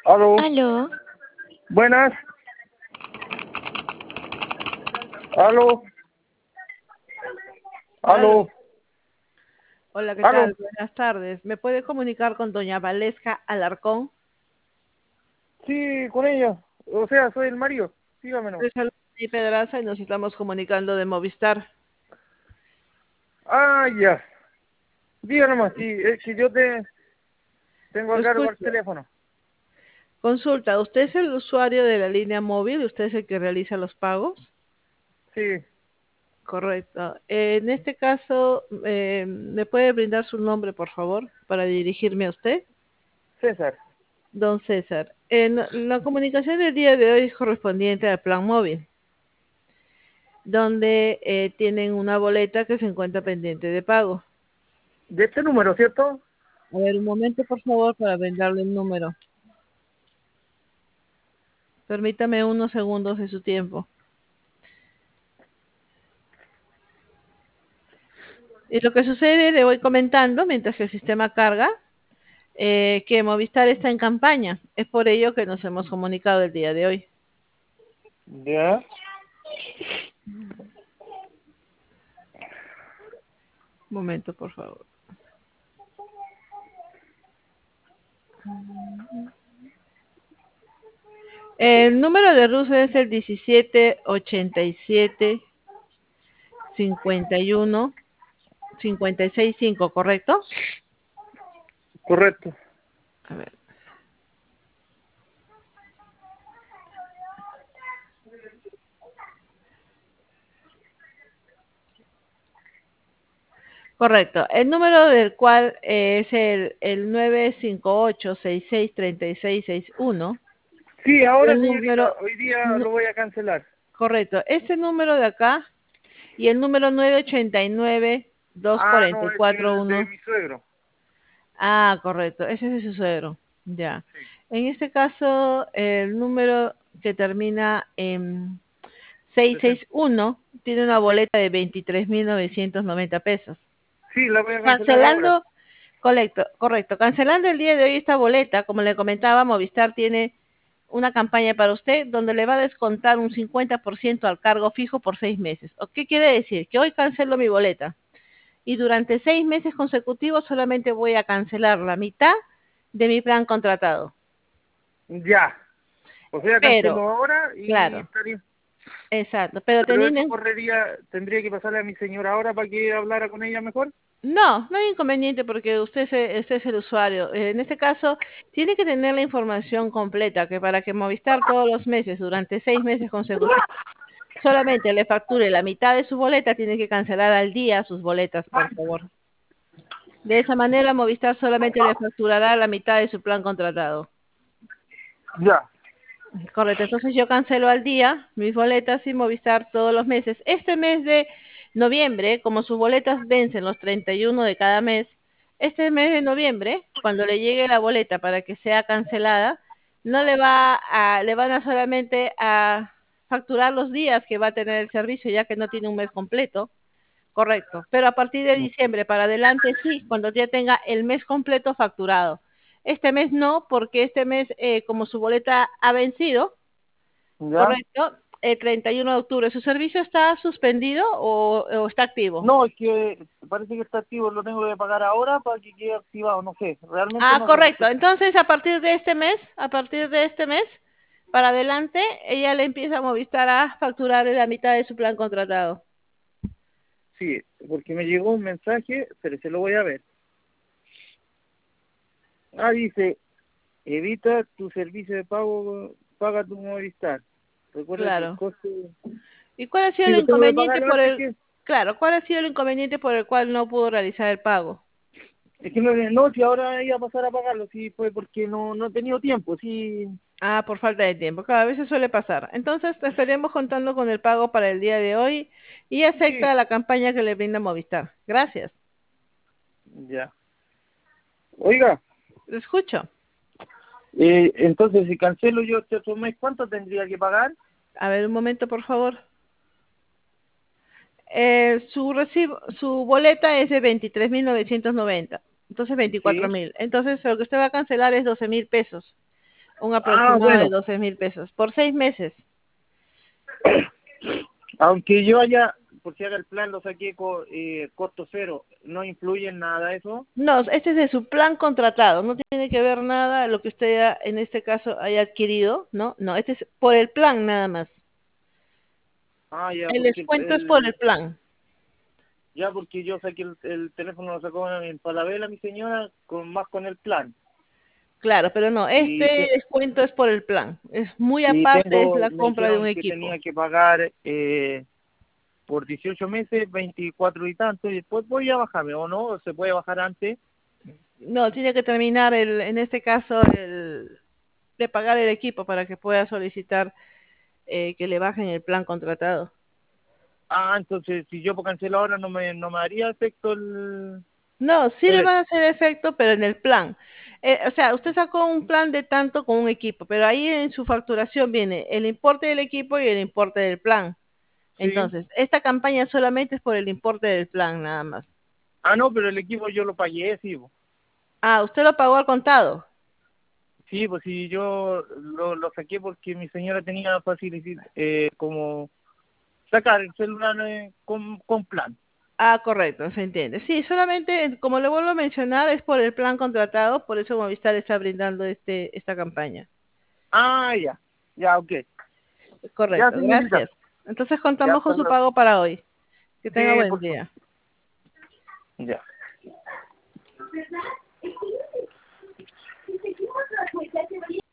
Aló, Aló, buenas. Aló, Aló. aló, Hola, ¿qué aló. tal? Buenas tardes. ¿Me puede comunicar con doña Valesca Alarcón? Sí, con ella. O sea, soy el marido. Dígamelo. Soy Salomé Pedraza y nos estamos comunicando de Movistar. Ah, ya. Diga nomás, sí, es que tengo Lo a cargo el escucho. teléfono. Consulta, ¿usted es el usuario de la línea móvil? ¿Usted es el que realiza los pagos? Sí, Correcto. En este caso, ¿me puede brindar su nombre, por favor, para dirigirme a usted? César. Don César. La comunicación del día de hoy es correspondiente al plan móvil, donde tienen una boleta que se encuentra pendiente de pago. De este número, ¿cierto? A ver, un momento, por favor, para brindarle el número. Permítame unos segundos de su tiempo. Y lo que sucede, le voy comentando mientras el sistema carga, que Movistar está en campaña. Es por ello que nos hemos comunicado el día de hoy. Ya. Un momento, por favor. El número de ruso es el 1787-51-565, ¿correcto? Correcto. A ver. Correcto. El número del cual es el 958-663661. Sí, Y ahora, el señorita, número, hoy día nu- lo voy a cancelar. correcto. Este número de acá y el número Ah, no, este es el de 989-244-1. mi suegro. Ah, correcto. Ese es de su suegro. Ya. Sí. En este caso, el número que termina en 60. 661 tiene una boleta de 23.990 pesos. Sí, la voy a cancelar ahora. Cancelando, correcto. Cancelando el día de hoy esta boleta, como le comentaba, Movistar tiene una campaña para usted donde le va a descontar un 50% al cargo fijo por 6 meses. ¿O qué quiere decir? Que hoy cancelo mi boleta y durante 6 meses consecutivos solamente voy a cancelar la mitad de mi plan contratado. Ya. O sea, Pero, cancelo ahora y claro, estaría. exacto, pero Pero teniendo eso tendría que pasarle a mi señora ahora para que hablara con ella mejor. no hay inconveniente porque usted es el usuario. En este caso, tiene que tener la información completa, que para que Movistar todos los meses, durante 6 meses consecutivos, solamente le facture la mitad de su boleta, tiene que cancelar al día sus boletas, por favor. De esa manera, Movistar solamente le facturará la mitad de su plan contratado. Ya, Correcto, entonces yo cancelo al día mis boletas y Movistar todos los meses. Este mes de noviembre, como sus boletas vencen los 31 de cada mes, este mes de noviembre, cuando le llegue la boleta para que sea cancelada, no le van a solamente a facturar los días que va a tener el servicio, ya que no tiene un mes completo. Correcto, pero a partir de diciembre para adelante sí, cuando ya tenga el mes completo facturado. Este mes no, porque este mes, como su boleta ha vencido, ya. correcto, el 31 de octubre, ¿su servicio está suspendido o está activo? No, es que parece que está activo, lo tengo que pagar ahora para que quede activado, no sé, realmente Ah, no sé. correcto. Entonces, a partir de este mes, para adelante, ella le empieza a Movistar a facturar la mitad de su plan contratado. Sí, porque me llegó un mensaje, pero se lo voy a ver. Ah, dice, evita tu servicio de pago, paga tu Movistar. Recuerda que el Claro. coste... ¿Y cuál ha sido Sí, el lo tengo que inconveniente pagarlo antes que... claro, cuál ha sido el inconveniente por el cual no pudo realizar el pago? Es que no, si ahora iba a pasar a pagarlo, sí, fue porque no he tenido tiempo, sí. Ah, por falta de tiempo. Cada vez suele pasar. Entonces, te estaremos contando con el pago para el día de hoy y Sí, acepta la campaña que le brinda Movistar. Gracias. ya. Oiga, Lo escucho. entonces si cancelo yo este otro mes, ¿cuánto tendría que pagar? A ver, un momento, por favor. Su boleta es de 23.990. Entonces, Sí, 24.000. Entonces, lo que usted va a cancelar es 12.000 pesos. un Ah, aproximado de bueno, 12.000 pesos, por 6 meses. aunque yo haya, por si haga el plan, lo saqué costo cero, ¿no influye en nada eso? No, este es de su plan contratado, no tiene que ver nada lo que usted en este caso haya adquirido, ¿no? No, este es por el plan nada más. Ah, ya, El porque descuento es por el plan. ya porque yo saqué el teléfono, lo sacó en Falabella mi señora, con el plan. Claro, pero no, este Y, te- descuento es por el plan. Es muy y aparte, es la me compra de un dijeron que equipo. tenía que pagar por 18 meses, 24 y tanto, y después voy a bajarme, ¿o no? ¿Se puede bajar antes? No, tiene que terminar en este caso, de pagar el equipo para que pueda solicitar que le bajen el plan contratado. Ah, entonces si yo cancelo ahora no me haría efecto No, sí le el... van a hacer efecto, pero en el plan. O sea, usted sacó un plan de tanto con un equipo, pero ahí en su facturación viene el importe del equipo y el importe del plan. Sí. Entonces, esta campaña solamente es por el importe del plan, nada más. Ah, no, pero el equipo yo lo pagué, sí. Ah, usted lo pagó al contado. Sí, pues sí, yo lo saqué porque mi señora tenía fácil como sacar el celular con plan. Ah, correcto, se entiende. Sí, solamente, como le vuelvo a mencionar, es por el plan contratado, por eso Movistar está brindando esta campaña. Ah, ya, ya, ok. Ya, Correcto, señorita. gracias. Entonces Ya, contamos hasta con su luego. pago para hoy. Que tenga Sí, buen por favor. día. Ya.